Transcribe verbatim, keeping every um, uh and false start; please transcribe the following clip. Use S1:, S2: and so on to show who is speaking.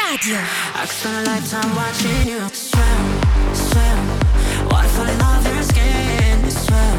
S1: Radio.
S2: I could spend a lifetime watching you swim, swim. Waterfall in love your skin, swim.